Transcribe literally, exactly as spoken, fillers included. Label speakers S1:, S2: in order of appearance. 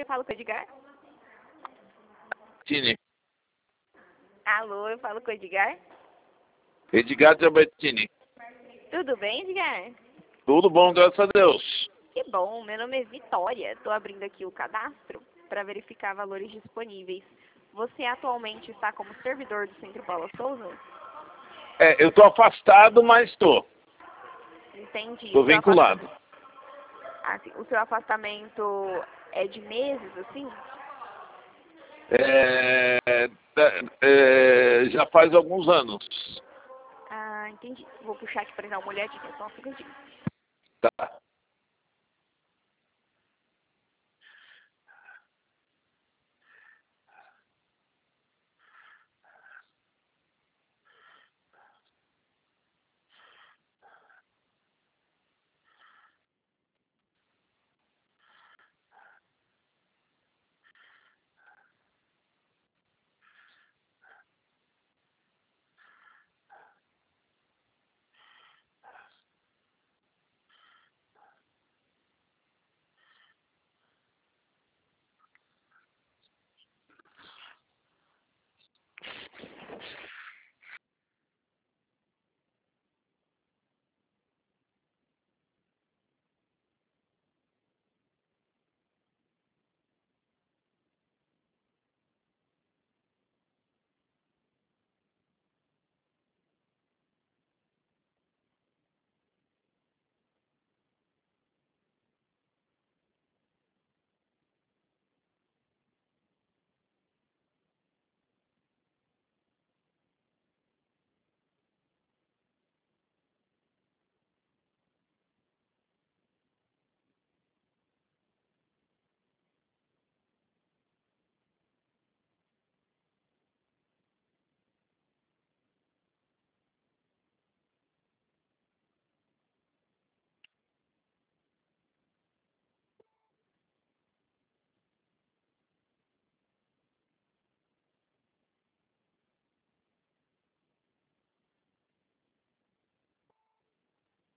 S1: falo com o Edgar?
S2: Tini.
S1: Alô, eu falo com o Edgar?
S2: Edgar Giabettini.
S1: Tudo bem, Edgar?
S2: Tudo bom, graças a Deus.
S1: Que bom, meu nome é Vitória. Estou abrindo aqui o cadastro para verificar valores disponíveis. Você atualmente está como servidor do Centro Paula Souza?
S2: É, eu tô afastado, mas tô.
S1: Entendi.
S2: Tô
S1: O seu
S2: vinculado.
S1: afasta- Ah, sim. O seu afastamento é de meses, assim?
S2: É, é, já faz alguns anos.
S1: Ah, entendi. Vou puxar aqui para dar uma olhadinha, só um segundinho.
S2: Tá.